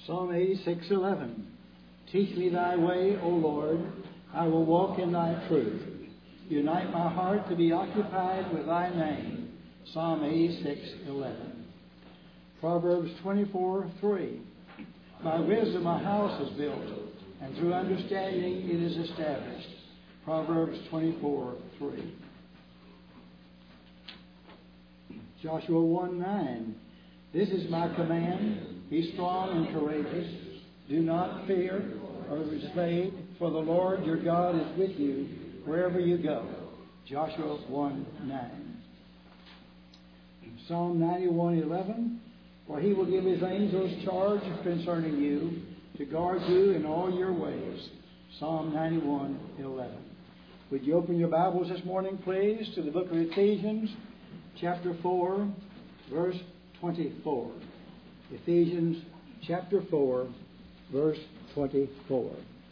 Psalm 86:11. Teach me thy way, O Lord. I will walk in thy truth. Unite my heart to be occupied with thy name. Psalm 86:11. Proverbs 24:3. By wisdom a house is built, and through understanding it is established. Proverbs 24:3. Joshua 1:9. This is my command. Be strong and courageous. Do not fear or be dismayed, for the Lord your God is with you wherever you go. Joshua 1:9. Psalm 91:11. For he will give his angels charge concerning you, to guard you in all your ways. Psalm 91:11. Would you open your Bibles this morning, please, to the book of Ephesians, chapter 4, verse 24. Ephesians chapter 4, verse 24.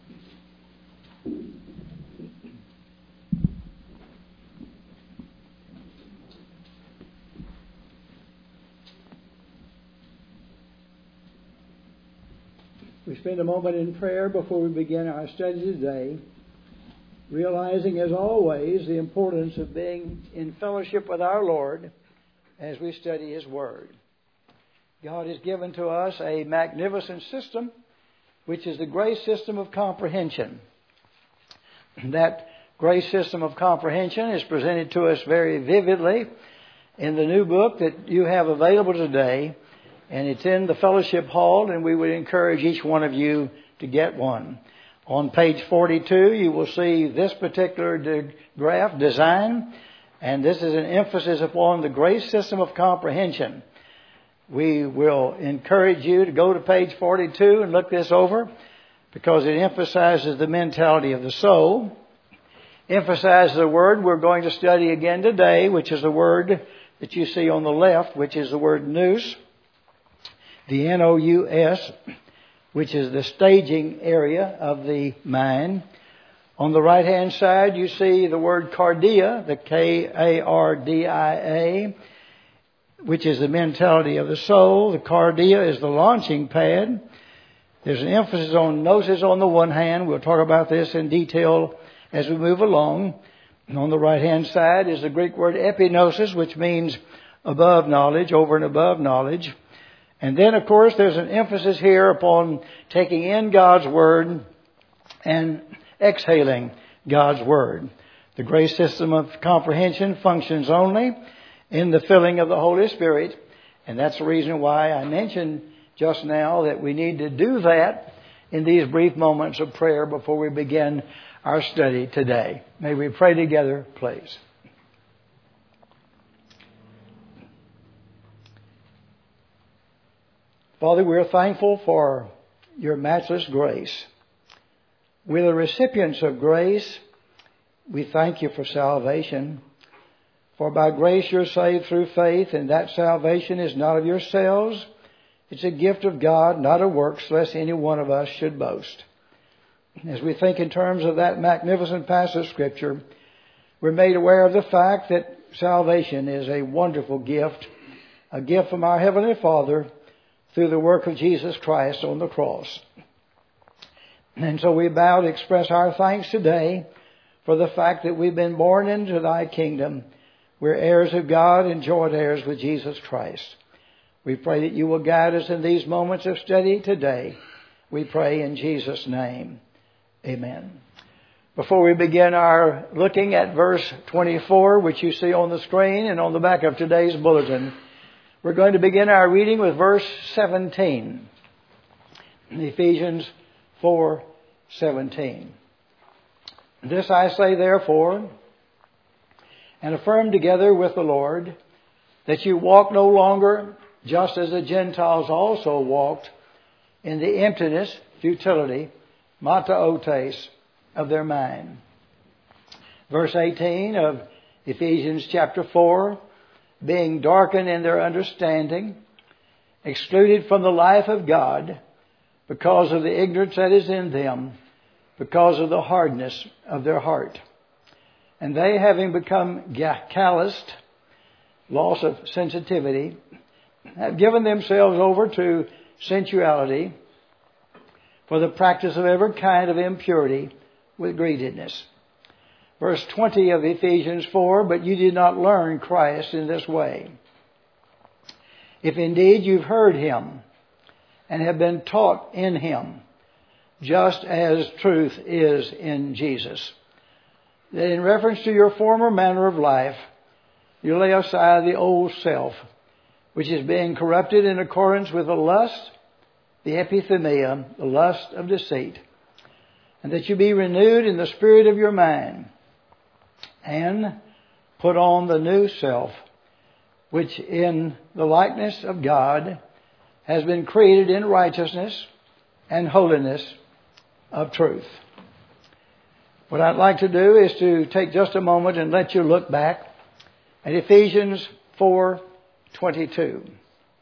We spend a moment in prayer before we begin our study today, realizing as always the importance of being in fellowship with our Lord as we study His Word. God has given to us a magnificent system, which is the grace system of comprehension. That grace system of comprehension is presented to us very vividly in the new book that you have available today, and it's in the fellowship hall, and we would encourage each one of you to get one. On page 42, you will see this particular graph design, and this is an emphasis upon the grace system of comprehension. We will encourage you to go to page 42 and look this over, because it emphasizes the mentality of the soul, emphasizes the word we're going to study again today, which is the word that you see on the left, which is the word nous, the N-O-U-S, which is the staging area of the mind. On the right-hand side, you see the word cardia, the K-A-R-D-I-A, which is the mentality of the soul. The cardia is the launching pad. There's an emphasis on gnosis on the one hand. We'll talk about this in detail as we move along. And on the right-hand side is the Greek word epignosis, which means above knowledge, over and above knowledge. And then, of course, there's an emphasis here upon taking in God's Word and exhaling God's Word. The grace system of comprehension functions only in the filling of the Holy Spirit. And that's the reason why I mentioned just now that we need to do that in these brief moments of prayer before we begin our study today. May we pray together, please. Father, we are thankful for your matchless grace. We're the recipients of grace. We thank you for salvation. For by grace you're saved through faith, and that salvation is not of yourselves. It's a gift of God, not of works, lest any one of us should boast. As we think in terms of that magnificent passage of Scripture, we're made aware of the fact that salvation is a wonderful gift, a gift from our Heavenly Father through the work of Jesus Christ on the cross. And so we bow to express our thanks today for the fact that we've been born into thy kingdom. We're heirs of God and joint heirs with Jesus Christ. We pray that you will guide us in these moments of study today. We pray in Jesus' name. Amen. Before we begin our looking at verse 24, which you see on the screen and on the back of today's bulletin, we're going to begin our reading with verse 17. Ephesians 4:17. This I say therefore, and affirm together with the Lord, that you walk no longer just as the Gentiles also walked in the emptiness, futility, mataotes of their mind. Verse 18 of Ephesians chapter 4, being darkened in their understanding, excluded from the life of God because of the ignorance that is in them, because of the hardness of their heart. And they, having become calloused, loss of sensitivity, have given themselves over to sensuality, for the practice of every kind of impurity with greediness. Verse 20 of Ephesians 4, but you did not learn Christ in this way. If indeed you've heard Him and have been taught in Him, just as truth is in Jesus, that in reference to your former manner of life, you lay aside the old self, which is being corrupted in accordance with the lust, the epithemia, the lust of deceit, and that you be renewed in the spirit of your mind, and put on the new self, which in the likeness of God has been created in righteousness and holiness of truth. What I'd like to do is to take just a moment and let you look back at Ephesians 4:22.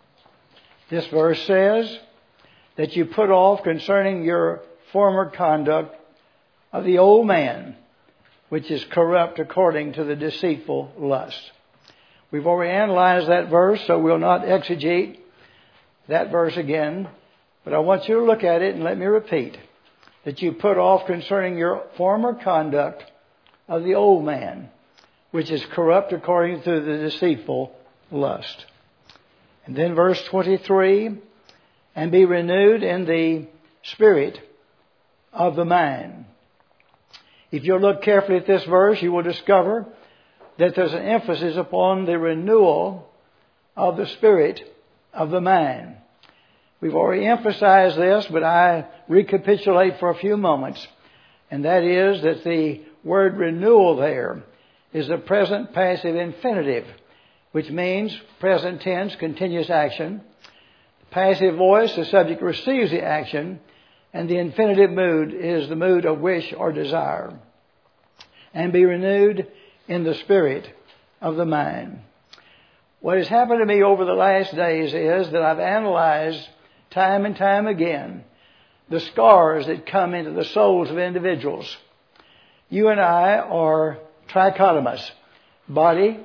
This verse says that you put off concerning your former conduct of the old man, which is corrupt according to the deceitful lust. We've already analyzed that verse, so we'll not exegete that verse again. But I want you to look at it and let me repeat that you put off concerning your former conduct of the old man, which is corrupt according to the deceitful lust. And then verse 23, and be renewed in the spirit of the mind. If you'll look carefully at this verse, you will discover that there's an emphasis upon the renewal of the spirit of the mind. We've already emphasized this, but I recapitulate for a few moments. And that is that the word renewal there is the present passive infinitive, which means present tense, continuous action. The passive voice, the subject receives the action, and the infinitive mood is the mood of wish or desire. And be renewed in the spirit of the mind. What has happened to me over the last days is that I've analyzed time and time again the scars that come into the souls of individuals. You and I are trichotomous, body,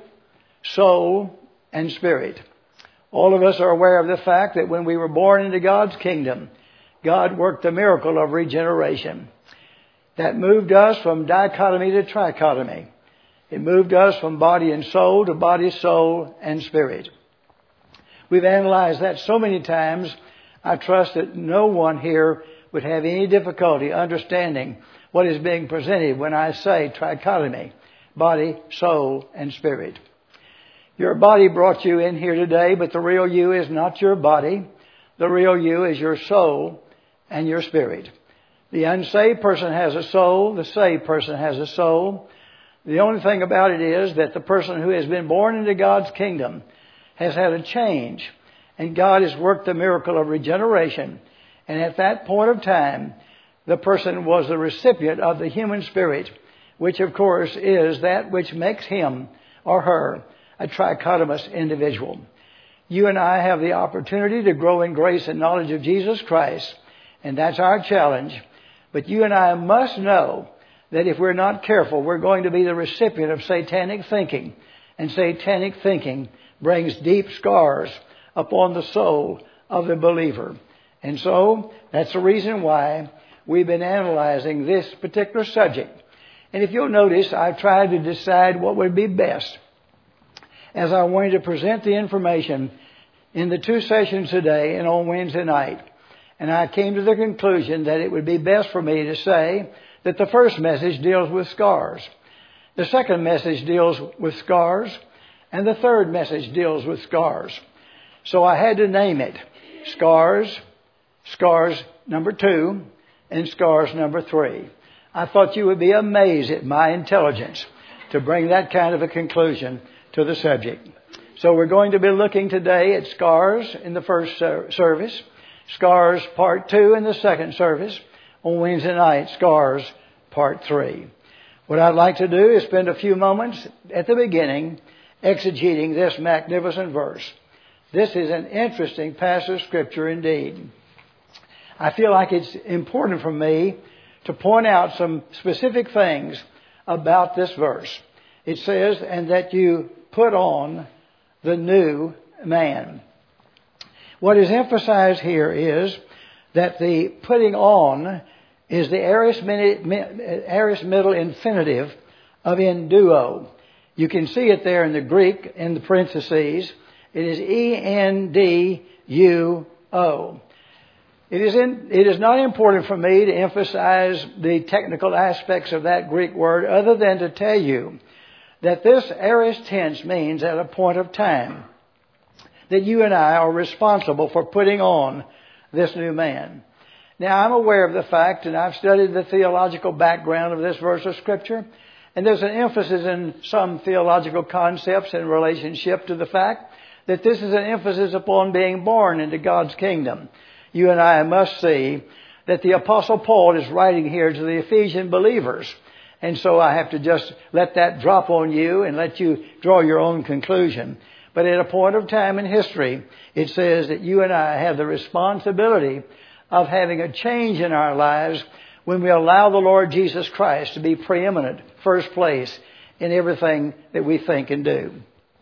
soul, and spirit. All of us are aware of the fact that when we were born into God's kingdom, God worked the miracle of regeneration. That moved us from dichotomy to trichotomy. It moved us from body and soul to body, soul, and spirit. We've analyzed that so many times, I trust that no one here would have any difficulty understanding what is being presented when I say trichotomy, body, soul, and spirit. Your body brought you in here today, but the real you is not your body. The real you is your soul and your spirit. The unsaved person has a soul. The saved person has a soul. The only thing about it is that the person who has been born into God's kingdom has had a change. And God has worked the miracle of regeneration. And at that point of time, the person was the recipient of the human spirit, which of course is that which makes him or her a trichotomous individual. You and I have the opportunity to grow in grace and knowledge of Jesus Christ. And that's our challenge. But you and I must know that if we're not careful, we're going to be the recipient of satanic thinking. And satanic thinking brings deep scars upon the soul of the believer. And so that's the reason why we've been analyzing this particular subject. And if you'll notice, I've tried to decide what would be best as I wanted to present the information in the 2 sessions today and on Wednesday night. And I came to the conclusion that it would be best for me to say that the first message deals with scars. The second message deals with scars. And the third message deals with scars. So I had to name it scars, scars number 2, and scars number 3. I thought you would be amazed at my intelligence to bring that kind of a conclusion to the subject. So we're going to be looking today at scars in the first service, scars part 2 in the second service, on Wednesday night, scars part 3. What I'd like to do is spend a few moments at the beginning exegeting this magnificent verse. This is an interesting passage of Scripture indeed. I feel like it's important for me to point out some specific things about this verse. It says, and that you put on the new man. What is emphasized here is that the putting on is the aorist middle infinitive of enduo. You can see it there in the Greek in the parentheses. It is E-N-D-U-O. It is not important for me to emphasize the technical aspects of that Greek word other than to tell you that this aorist tense means at a point of time that you and I are responsible for putting on this new man. Now, I'm aware of the fact, and I've studied the theological background of this verse of Scripture, and there's an emphasis in some theological concepts in relationship to the fact that this is an emphasis upon being born into God's kingdom. You and I must see that the Apostle Paul is writing here to the Ephesian believers. And so I have to just let that drop on you and let you draw your own conclusion. But at a point of time in history, it says that you and I have the responsibility of having a change in our lives when we allow the Lord Jesus Christ to be preeminent, first place in everything that we think and do.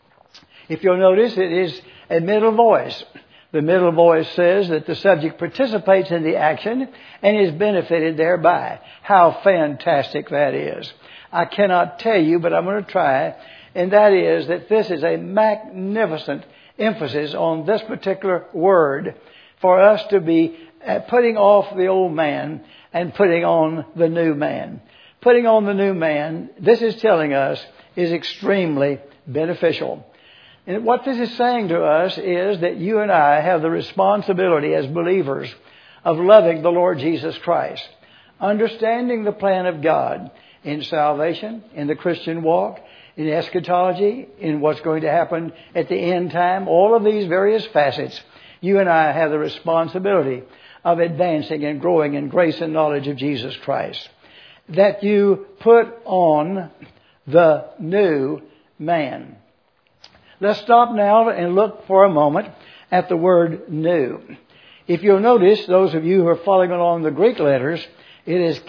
If you'll notice, it is a middle voice. The middle voice says that the subject participates in the action and is benefited thereby. How fantastic that is. I cannot tell you, but I'm going to try. And that is that this is a magnificent emphasis on this particular word for us to be putting off the old man and putting on the new man. Putting on the new man, this is telling us, is extremely beneficial. And what this is saying to us is that you and I have the responsibility as believers of loving the Lord Jesus Christ, understanding the plan of God in salvation, in the Christian walk, in eschatology, in what's going to happen at the end time, all of these various facets. You and I have the responsibility of advancing and growing in grace and knowledge of Jesus Christ. That you put on the new man. Let's stop now and look for a moment at the word new. If you'll notice, those of you who are following along the Greek letters, it is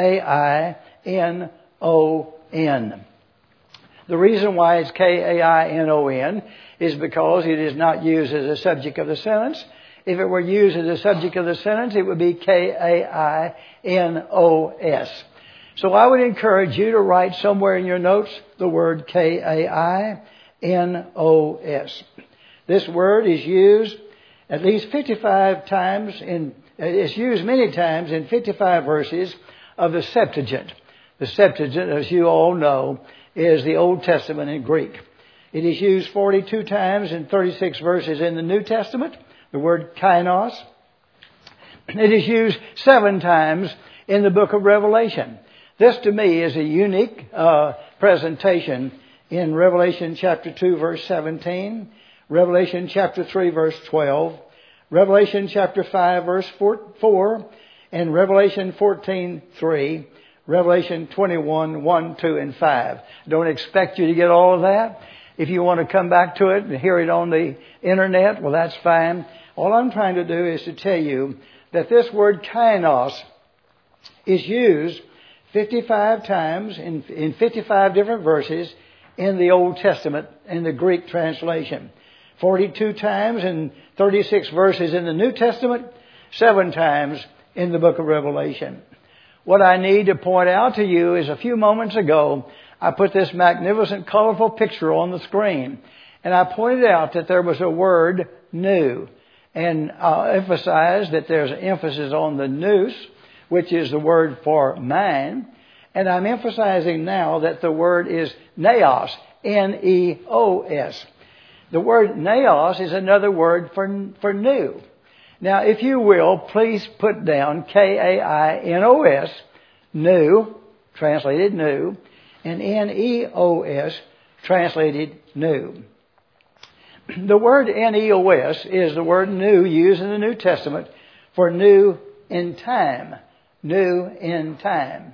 K-A-I-N-O-N. The reason why it's K-A-I-N-O-N is because it is not used as a subject of the sentence. If it were used as a subject of the sentence, it would be K-A-I-N-O-S. So I would encourage you to write somewhere in your notes the word K-A-I-N-O-S. This word is used at least 55 times it's used many times in 55 verses of the Septuagint. The Septuagint, as you all know, is the Old Testament in Greek. It is used 42 times in 36 verses in the New Testament, the word kainos. It is used 7 times in the book of Revelation. This to me is a unique presentation in Revelation chapter 2 verse 17, Revelation chapter 3 verse 12, Revelation chapter 5 verse 4, and Revelation 14:3, Revelation 21, 1, 2, and 5. Don't expect you to get all of that. If you want to come back to it and hear it on the internet, well, that's fine. All I'm trying to do is to tell you that this word kainos is used 55 times in 55 different verses in the Old Testament in the Greek translation. 42 times in 36 verses in the New Testament, 7 times in the book of Revelation. What I need to point out to you is a few moments ago, I put this magnificent, colorful picture on the screen. And I pointed out that there was a word, new. And I'll emphasize that there's an emphasis on the nous, which is the word for man. And I'm emphasizing now that the word is neos, N-E-O-S. The word neos is another word for new. Now, if you will, please put down K-A-I-N-O-S, new, translated new, and N-E-O-S, translated new. The word N-E-O-S is the word new used in the New Testament for new in time. New in time.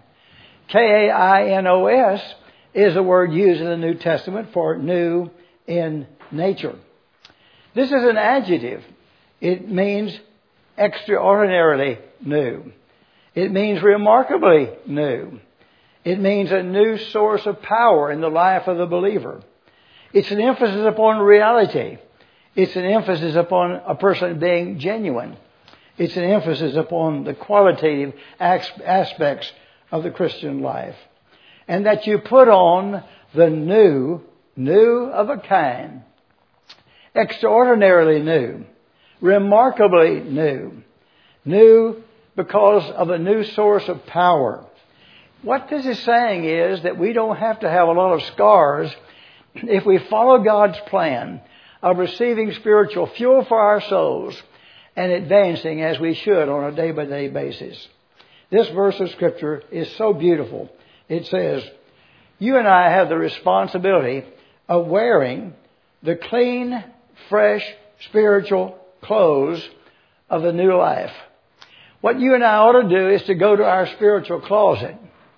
K-A-I-N-O-S is the word used in the New Testament for new in nature. This is an adjective. It means extraordinarily new. It means remarkably new. It means a new source of power in the life of the believer. It's an emphasis upon reality. It's an emphasis upon a person being genuine. It's an emphasis upon the qualitative aspects of the Christian life. And that you put on the new of a kind, extraordinarily new, remarkably new because of a new source of power. What this is saying is that we don't have to have a lot of scars if we follow God's plan of receiving spiritual fuel for our souls and advancing as we should on a day-by-day basis. This verse of Scripture is so beautiful. It says, you and I have the responsibility of wearing the clean, fresh, spiritual clothes of the new life. What you and I ought to do is to go to our spiritual closet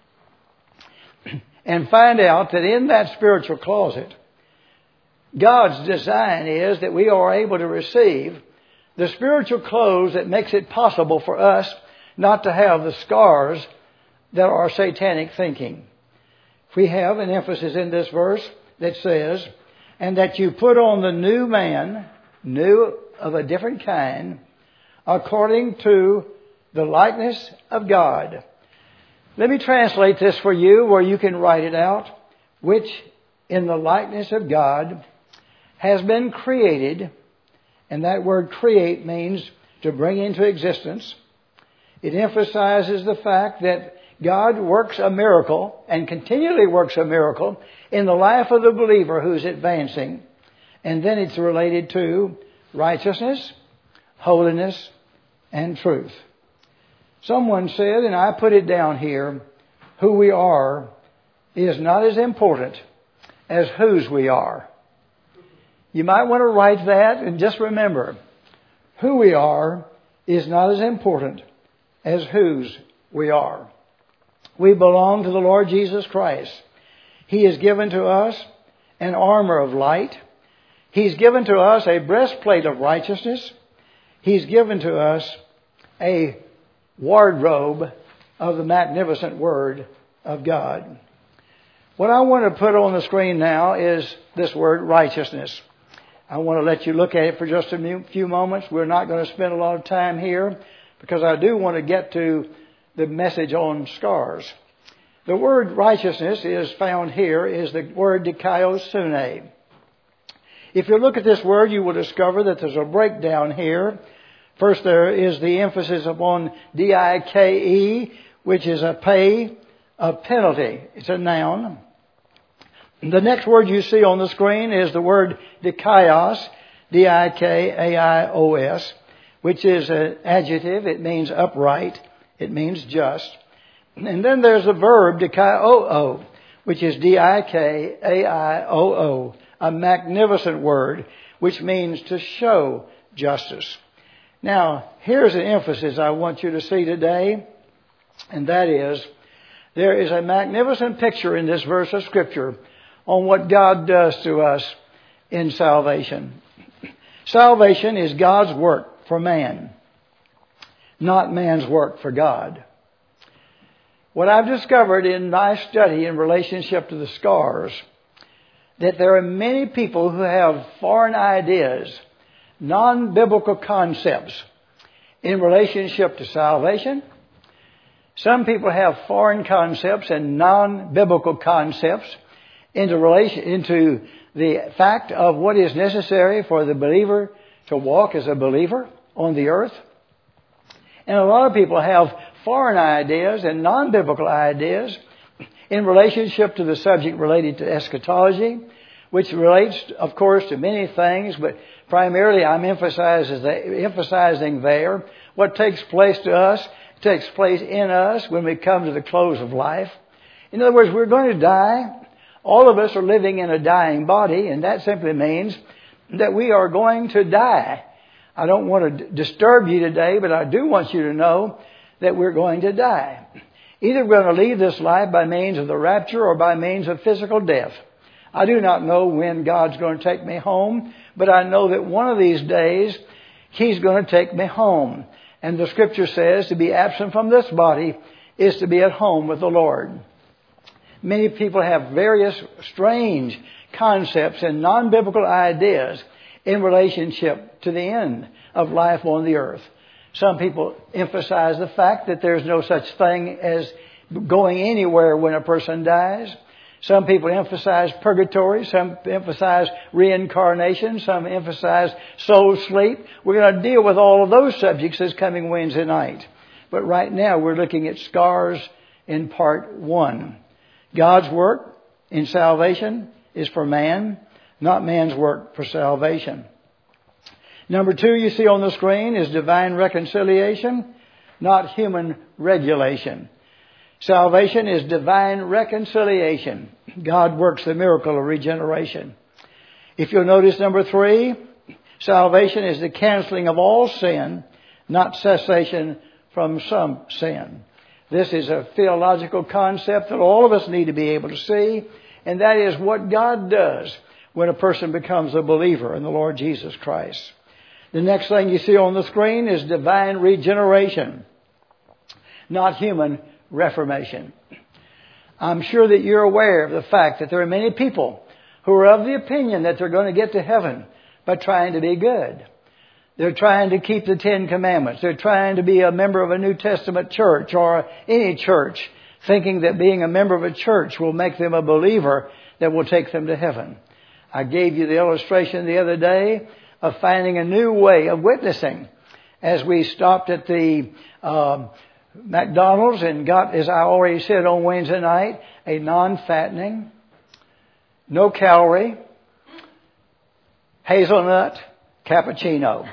and find out that in that spiritual closet, God's design is that we are able to receive the spiritual clothes that makes it possible for us not to have the scars that are satanic thinking. We have an emphasis in this verse that says, and that you put on the new man, new of a different kind, according to the likeness of God. Let me translate this for you where you can write it out, which in the likeness of God has been created, and that word create means to bring into existence. It emphasizes the fact that God works a miracle and continually works a miracle in the life of the believer who's advancing. And then it's related to righteousness, holiness, and truth. Someone said, and I put it down here, who we are is not as important as whose we are. You might want to write that and just remember, who we are is not as important as whose we are. We belong to the Lord Jesus Christ. He has given to us an armor of light. He's given to us a breastplate of righteousness. He's given to us a wardrobe of the magnificent Word of God. What I want to put on the screen now is this word righteousness. I want to let you look at it for just a few moments. We're not going to spend a lot of time here because I do want to get to the message on scars. The word righteousness is found here is the word dikaiosune. If you look at this word, you will discover that there's a breakdown here. First, there is the emphasis upon dike, which is a penalty. It's a noun. The next word you see on the screen is the word dikaios, D-I-K-A-I-O-S, which is an adjective. It means upright. It means just. And then there's the verb dikaio, which is D-I-K-A-I-O-O, a magnificent word, which means to show justice. Now, here's an emphasis I want you to see today, and that is, there is a magnificent picture in this verse of Scripture on what God does to us in salvation. Salvation is God's work for man, not man's work for God. What I've discovered in my study in relationship to the scars, that there are many people who have foreign ideas, non-biblical concepts in relationship to salvation. Some people have foreign concepts and non-biblical concepts into the fact of what is necessary for the believer to walk as a believer on the earth. And a lot of people have foreign ideas and non-biblical ideas in relationship to the subject related to eschatology, which relates, of course, to many things, but primarily I'm emphasizing there what takes place to us, takes place in us when we come to the close of life. In other words, we're going to die. All of us are living in a dying body, and that simply means that we are going to die. I don't want to disturb you today, but I do want you to know that we're going to die. Either we're going to leave this life by means of the rapture or by means of physical death. I do not know when God's going to take me home, but I know that one of these days He's going to take me home. And the Scripture says to be absent from this body is to be at home with the Lord. Many people have various strange concepts and non-biblical ideas in relationship to the end of life on the earth. Some people emphasize the fact that there's no such thing as going anywhere when a person dies. Some people emphasize purgatory. Some emphasize reincarnation. Some emphasize soul sleep. We're going to deal with all of those subjects this coming Wednesday night. But right now we're looking at scars in part 1. God's work in salvation is for man, not man's work for salvation. Number 2 you see on the screen is divine reconciliation, not human regulation. Salvation is divine reconciliation. God works the miracle of regeneration. If you'll notice number 3, salvation is the canceling of all sin, not cessation from some sin. This is a theological concept that all of us need to be able to see, and that is what God does when a person becomes a believer in the Lord Jesus Christ. The next thing you see on the screen is divine regeneration, not human reformation. I'm sure that you're aware of the fact that there are many people who are of the opinion that they're going to get to heaven by trying to be good. They're trying to keep the 10 Commandments. They're trying to be a member of a New Testament church or any church, thinking that being a member of a church will make them a believer that will take them to heaven. I gave you the illustration the other day of finding a new way of witnessing. As we stopped at the McDonald's and got, as I already said on Wednesday night, a non-fattening, no calorie, hazelnut cappuccino.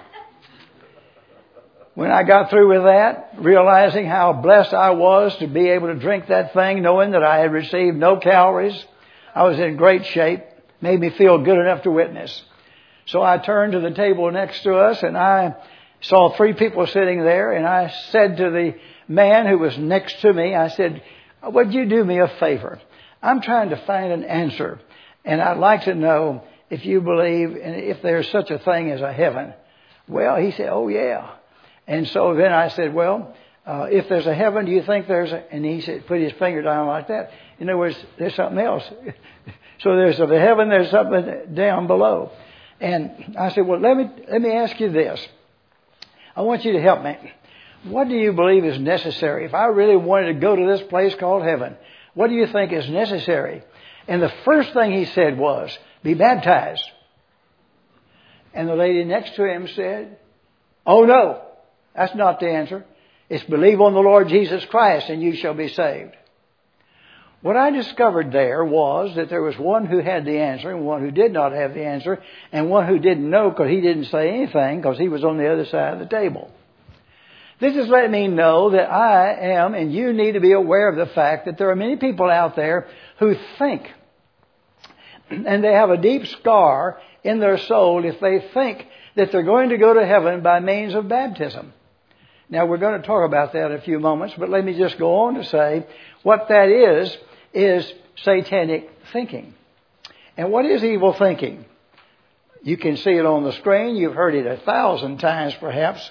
When I got through with that, realizing how blessed I was to be able to drink that thing, knowing that I had received no calories, I was in great shape, made me feel good enough to witness. So I turned to the table next to us and I saw 3 people sitting there, and I said to the man who was next to me, I said, would you do me a favor? I'm trying to find an answer, and I'd like to know if you believe and if there's such a thing as a heaven. Well, he said, oh yeah. And so then I said, well, if there's a heaven, do you think there's a... And he said, put his finger down like that. In other words, there's something else. So there's a heaven, there's something down below. And I said, well, let me ask you this. I want you to help me. What do you believe is necessary? If I really wanted to go to this place called heaven, what do you think is necessary? And the first thing he said was, be baptized. And the lady next to him said, oh no, that's not the answer. It's believe on the Lord Jesus Christ and you shall be saved. What I discovered there was that there was one who had the answer and one who did not have the answer, and one who didn't know because he didn't say anything because he was on the other side of the table. This has let me know that I am, and you need to be aware of the fact that there are many people out there who think, and they have a deep scar in their soul if they think that they're going to go to heaven by means of baptism. Now, we're going to talk about that in a few moments, but let me just go on to say what that is satanic thinking. And what is evil thinking? You can see it on the screen. You've heard it 1,000 times perhaps.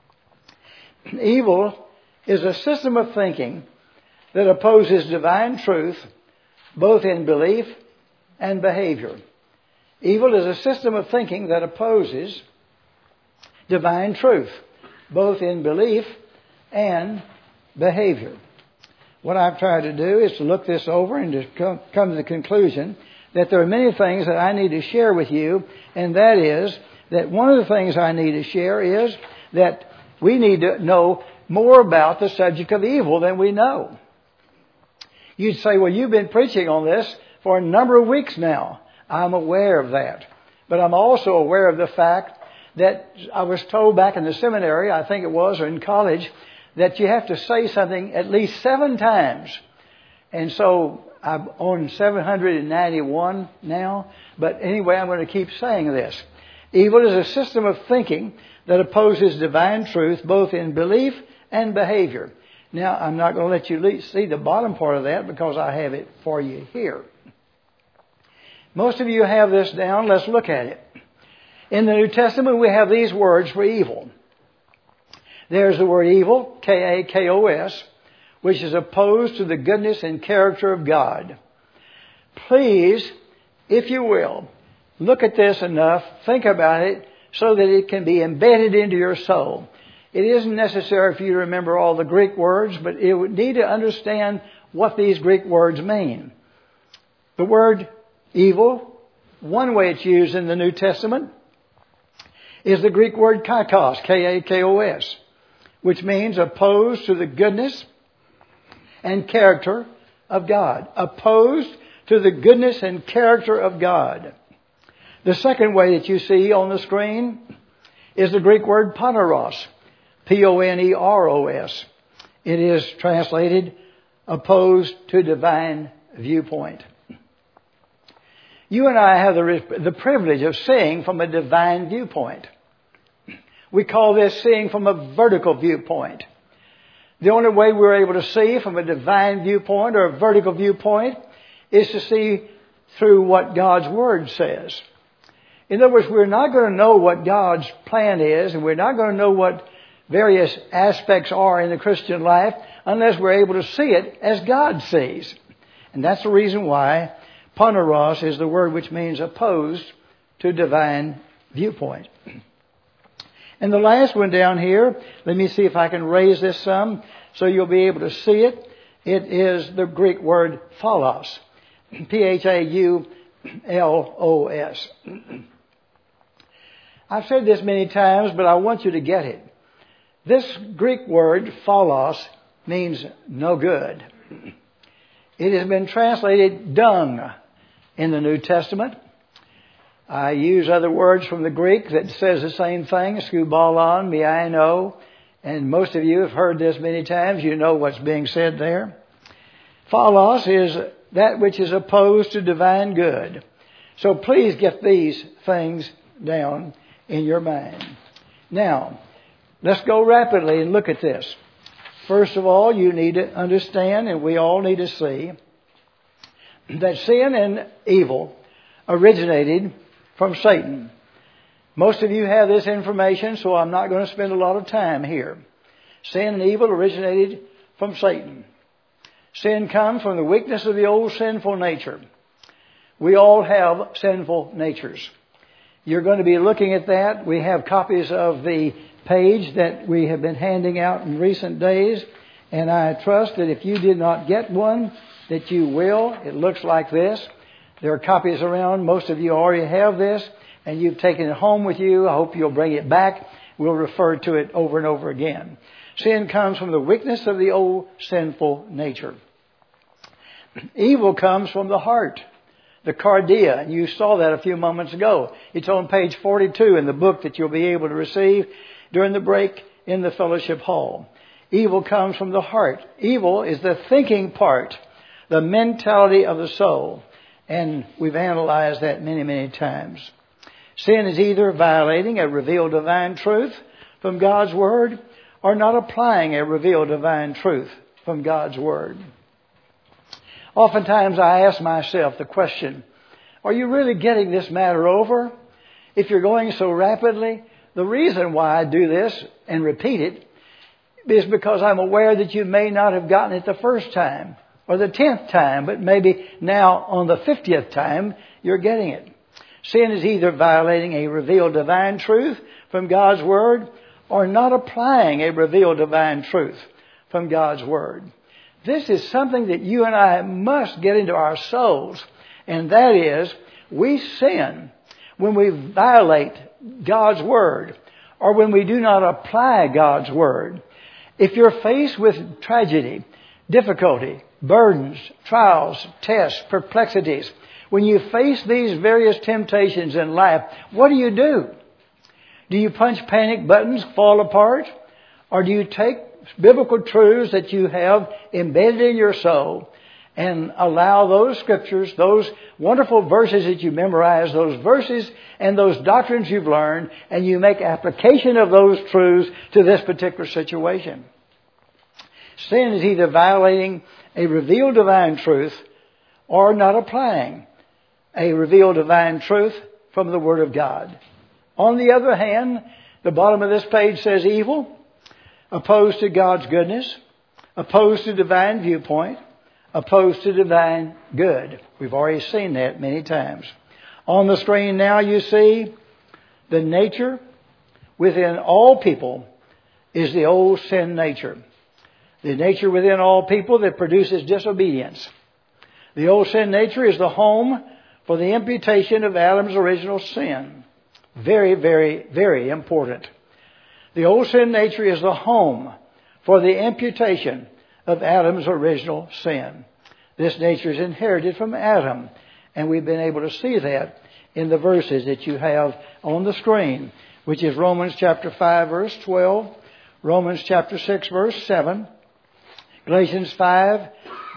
Evil is a system of thinking that opposes divine truth both in belief and behavior. Evil is a system of thinking that opposes divine truth both in belief and behavior. What I've tried to do is to look this over and to come to the conclusion that there are many things that I need to share with you, and that is that one of the things I need to share is that we need to know more about the subject of evil than we know. You'd say, well, you've been preaching on this for a number of weeks now. I'm aware of that. But I'm also aware of the fact that I was told back in the seminary, I think it was, or in college, that you have to say something at least 7 times. And so I'm on 791 now. But anyway, I'm going to keep saying this. Evil is a system of thinking that opposes divine truth both in belief and behavior. Now, I'm not going to let you see the bottom part of that because I have it for you here. Most of you have this down. Let's look at it. In the New Testament, we have these words for evil. There's the word evil, K-A-K-O-S, which is opposed to the goodness and character of God. Please, if you will, look at this enough, think about it, so that it can be embedded into your soul. It isn't necessary for you to remember all the Greek words, but you would need to understand what these Greek words mean. The word evil, one way it's used in the New Testament, is the Greek word kakos, K-A-K-O-S, which means opposed to the goodness and character of God. Opposed to the goodness and character of God. The second way that you see on the screen is the Greek word poneros, P-O-N-E-R-O-S. It is translated opposed to divine viewpoint. You and I have the privilege of seeing from a divine viewpoint. We call this seeing from a vertical viewpoint. The only way we're able to see from a divine viewpoint or a vertical viewpoint is to see through what God's Word says. In other words, we're not going to know what God's plan is, and we're not going to know what various aspects are in the Christian life unless we're able to see it as God sees. And that's the reason why poneros is the word which means opposed to divine viewpoint. And the last one down here, let me see if I can raise this some so you'll be able to see it. It is the Greek word phalos, P-H-A-U-L-O-S. I've said this many times, but I want you to get it. This Greek word, phalos, means no good. It has been translated dung in the New Testament. I use other words from the Greek that says the same thing, skubalon, miaino, and most of you have heard this many times. You know what's being said there. Phalos is that which is opposed to divine good. So please get these things down in your mind. Now, let's go rapidly and look at this. First of all, you need to understand, and we all need to see, that sin and evil originated from Satan. Most of you have this information, so I'm not going to spend a lot of time here. Sin and evil originated from Satan. Sin comes from the weakness of the old sinful nature. We all have sinful natures. You're going to be looking at that. We have copies of the page that we have been handing out in recent days, and I trust that if you did not get one, that you will. It looks like this. There are copies around. Most of you already have this, and you've taken it home with you. I hope you'll bring it back. We'll refer to it over and over again. Sin comes from the weakness of the old sinful nature. Evil comes from the heart, the cardia, and you saw that a few moments ago. It's on page 42 in the book that you'll be able to receive during the break in the fellowship hall. Evil comes from the heart. Evil is the thinking part, the mentality of the soul. And we've analyzed that many, many times. Sin is either violating a revealed divine truth from God's Word or not applying a revealed divine truth from God's Word. Oftentimes I ask myself the question, are you really getting this matter over? If you're going so rapidly, the reason why I do this and repeat it is because I'm aware that you may not have gotten it the first time or the 10th time, but maybe now on the 50th time you're getting it. Sin is either violating a revealed divine truth from God's Word or not applying a revealed divine truth from God's Word. This is something that you and I must get into our souls, and that is we sin when we violate God's Word or when we do not apply God's Word. If you're faced with tragedy, difficulty, burdens, trials, tests, perplexities, when you face these various temptations in life, what do? Do you punch panic buttons, fall apart? Or do you take biblical truths that you have embedded in your soul and allow those scriptures, those wonderful verses that you memorize, those verses and those doctrines you've learned, and you make application of those truths to this particular situation? Sin is either violating a revealed divine truth or not applying a revealed divine truth from the Word of God. On the other hand, the bottom of this page says evil, opposed to God's goodness, opposed to divine viewpoint, opposed to divine good. We've already seen that many times. On the screen now you see the nature within all people is the old sin nature. The nature within all people that produces disobedience. The old sin nature is the home for the imputation of Adam's original sin. Very, very, very important. The old sin nature is the home for the imputation of Adam's original sin. This nature is inherited from Adam, and we've been able to see that in the verses that you have on the screen, which is Romans chapter 5, verse 12, Romans chapter 6, verse 7, Galatians 5,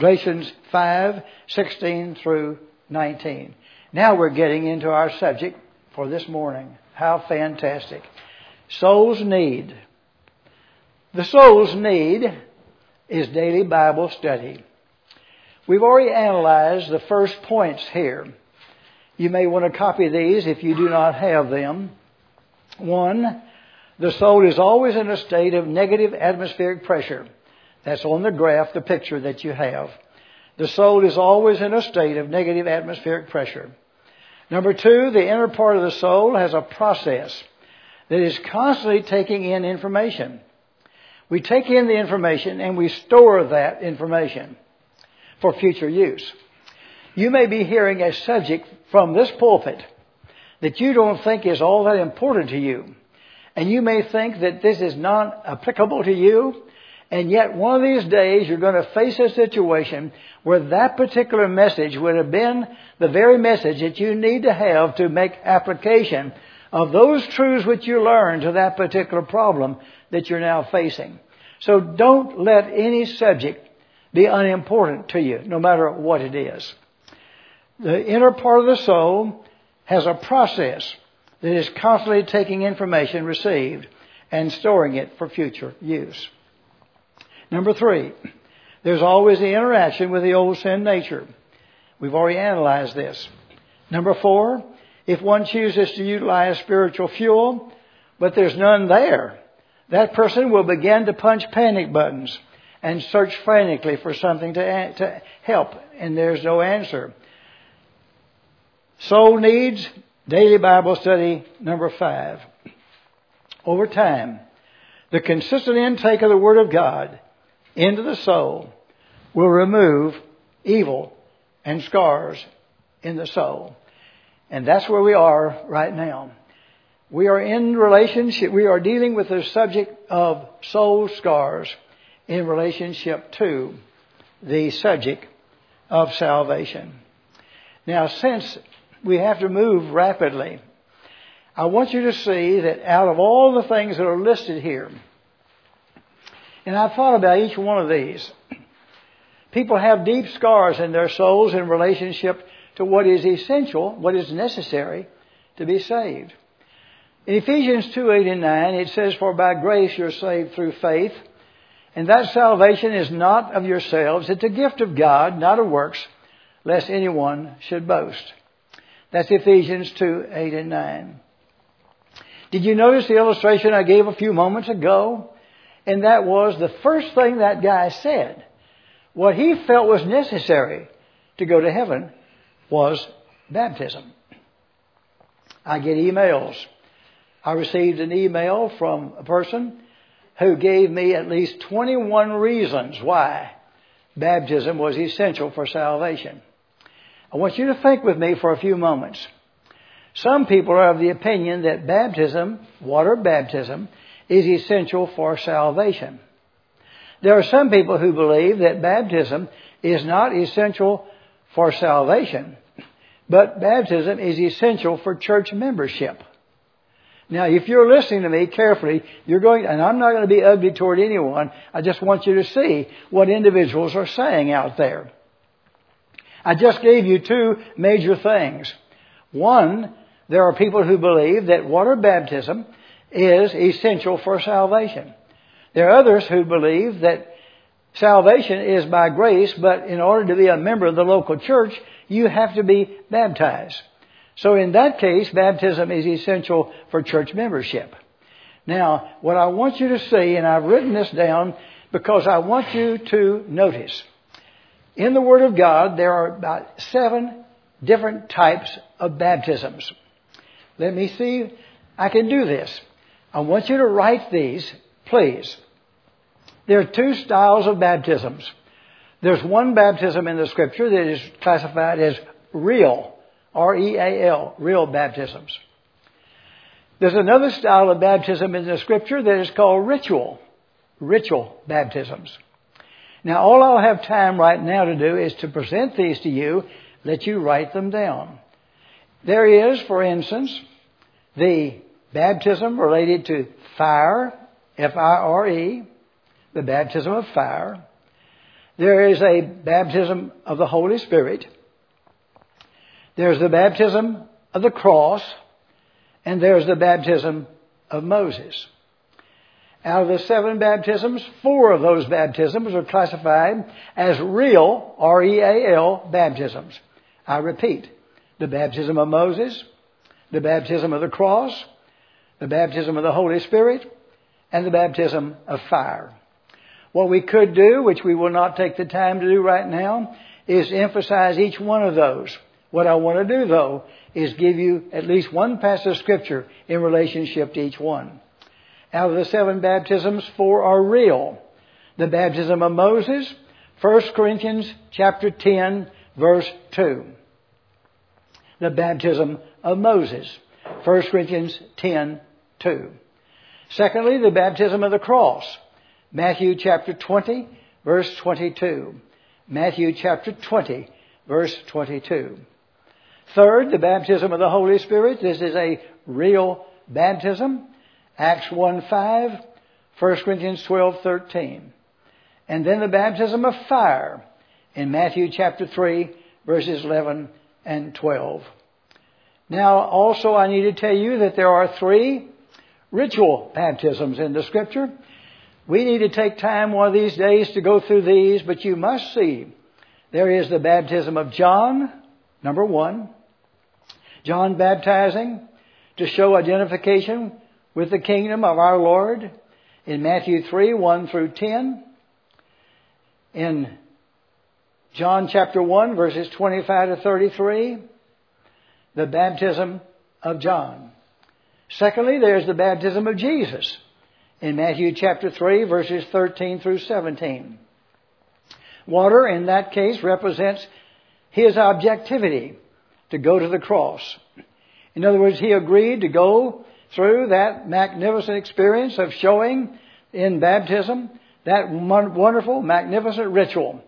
16 through 19. Now we're getting into our subject for this morning. How fantastic. Soul's need. The soul's need is daily Bible study. We've already analyzed the first points here. You may want to copy these if you do not have them. 1, the soul is always in a state of negative atmospheric pressure. That's on the graph, the picture that you have. The soul is always in a state of negative atmospheric pressure. Number 2, the inner part of the soul has a process that is constantly taking in information. We take in the information and we store that information for future use. You may be hearing a subject from this pulpit that you don't think is all that important to you. And you may think that this is not applicable to you. And yet one of these days you're going to face a situation where that particular message would have been the very message that you need to have to make application of those truths which you learn to that particular problem that you're now facing. So don't let any subject be unimportant to you, no matter what it is. The inner part of the soul has a process that is constantly taking information received and storing it for future use. Number 3, there's always the interaction with the old sin nature. We've already analyzed this. Number 4, if one chooses to utilize spiritual fuel, but there's none there, that person will begin to punch panic buttons and search frantically for something to help, and there's no answer. Soul needs, daily Bible study, number 5. Over time, the consistent intake of the Word of God into the soul will remove evil and scars in the soul. And that's where we are right now. We are in relationship, we are dealing with the subject of soul scars in relationship to the subject of salvation. Now, since we have to move rapidly, I want you to see that out of all the things that are listed here, and I've thought about each one of these, people have deep scars in their souls in relationship to what is essential, what is necessary to be saved. In Ephesians 2:8 and 9, it says, "For by grace you're saved through faith, and that salvation is not of yourselves. It's a gift of God, not of works, lest anyone should boast." That's Ephesians 2:8 and 9. Did you notice the illustration I gave a few moments ago? And that was the first thing that guy said. What he felt was necessary to go to heaven was baptism. I get emails. I received an email from a person who gave me at least 21 reasons why baptism was essential for salvation. I want you to think with me for a few moments. Some people are of the opinion that baptism, water baptism, is essential for salvation. There are some people who believe that baptism is not essential for salvation, but baptism is essential for church membership. Now, if you're listening to me carefully, and I'm not going to be ugly toward anyone, I just want you to see what individuals are saying out there. I just gave you 2 major things. One, there are people who believe that water baptism is essential for salvation. There are others who believe that salvation is by grace, but in order to be a member of the local church, you have to be baptized. So in that case, baptism is essential for church membership. Now, what I want you to see, and I've written this down because I want you to notice, in the Word of God, there are about 7 different types of baptisms. Let me see. I can do this. I want you to write these please. There are two styles of baptisms. There's one baptism in the Scripture that is classified as real, R-E-A-L, real baptisms. There's another style of baptism in the Scripture that is called ritual baptisms. Now, all I'll have time right now to do is to present these to you, let you write them down. There is, for instance, the baptism related to fire, F-I-R-E, the baptism of fire. There is a baptism of the Holy Spirit. There's the baptism of the cross. And there's the baptism of Moses. Out of the 7 baptisms, 4 of those baptisms are classified as real, R-E-A-L, baptisms. I repeat, the baptism of Moses, the baptism of the cross, the baptism of the Holy Spirit, and the baptism of fire. What we could do, which we will not take the time to do right now, is emphasize each one of those. What I want to do, though, is give you at least one passage of Scripture in relationship to each one. Out of the 7 baptisms, 4 are real. The baptism of Moses, 1 Corinthians chapter 10, verse 2. The baptism of Moses, 1 Corinthians 10, 2. Secondly, the baptism of the cross, Matthew chapter 20, verse 22. Matthew chapter 20, verse 22. Third, the baptism of the Holy Spirit. This is a real baptism. Acts 1:5, 1 Corinthians 12:13. And then the baptism of fire in Matthew chapter 3, verses 11 and 12. Now, also I need to tell you that there are 3 ritual baptisms in the Scripture. We need to take time one of these days to go through these, but you must see there is the baptism of John, number 1. John baptizing to show identification with the kingdom of our Lord in Matthew 3, 1 through 10. In John chapter 1, verses 25 to 33, the baptism of John. Secondly, there's the baptism of Jesus in Matthew chapter 3, verses 13 through 17. Water, in that case, represents His objectivity to go to the cross. In other words, He agreed to go through that magnificent experience of showing in baptism that wonderful, magnificent ritual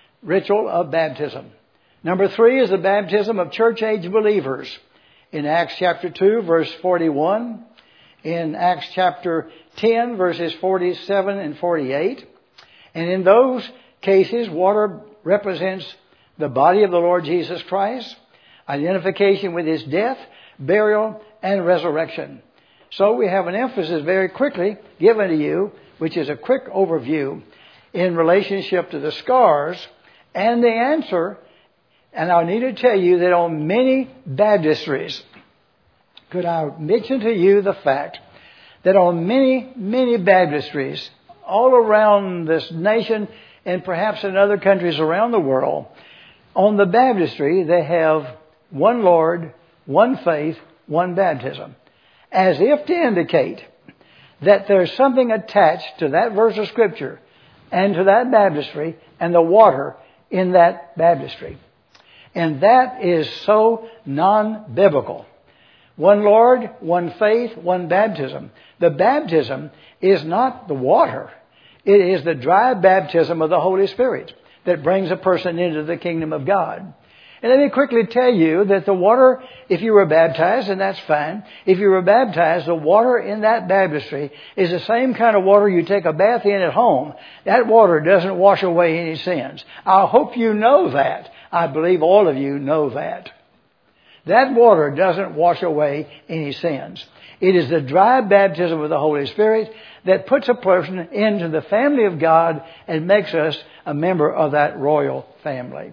of baptism. Number 3 is the baptism of church-age believers in Acts chapter 2, verse 41, in Acts chapter 10, verses 47 and 48. And in those cases, water represents the body of the Lord Jesus Christ, identification with His death, burial, and resurrection. So we have an emphasis very quickly given to you, which is a quick overview in relationship to the scars and the answer. And I need to tell you that on many baptistries, could I mention to you the fact that on many, many baptistries all around this nation and perhaps in other countries around the world, on the baptistry they have one Lord, one faith, one baptism, as if to indicate that there's something attached to that verse of Scripture and to that baptistry and the water in that baptistry. And that is so non-biblical. One Lord, one faith, one baptism. The baptism is not the water. It is the dry baptism of the Holy Spirit that brings a person into the kingdom of God. And let me quickly tell you that the water, if you were baptized, and that's fine. If you were baptized, the water in that baptistry is the same kind of water you take a bath in at home. That water doesn't wash away any sins. I hope you know that. I believe all of you know that. That water doesn't wash away any sins. It is the dry baptism of the Holy Spirit that puts a person into the family of God and makes us a member of that royal family.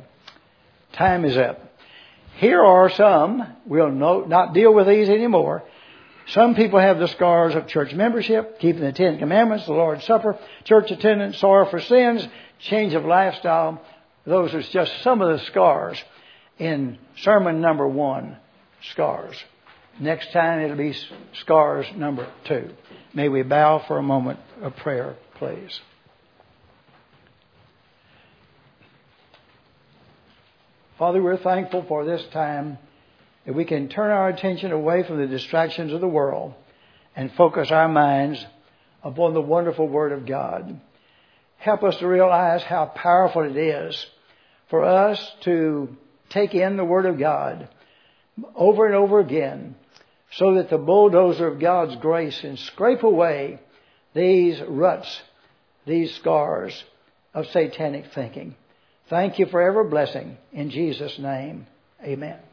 Time is up. Here are some. We'll not deal with these anymore. Some people have the scars of church membership, keeping the 10 Commandments, the Lord's Supper, church attendance, sorrow for sins, change of lifestyle. Those are just some of the scars in sermon number 1, scars. Next time it'll be scars number 2. May we bow for a moment of prayer, please. Father, we're thankful for this time that we can turn our attention away from the distractions of the world and focus our minds upon the wonderful Word of God. Help us to realize how powerful it is for us to take in the Word of God over and over again so that the bulldozer of God's grace can scrape away these ruts, these scars of satanic thinking. Thank you for every blessing. In Jesus' name, amen.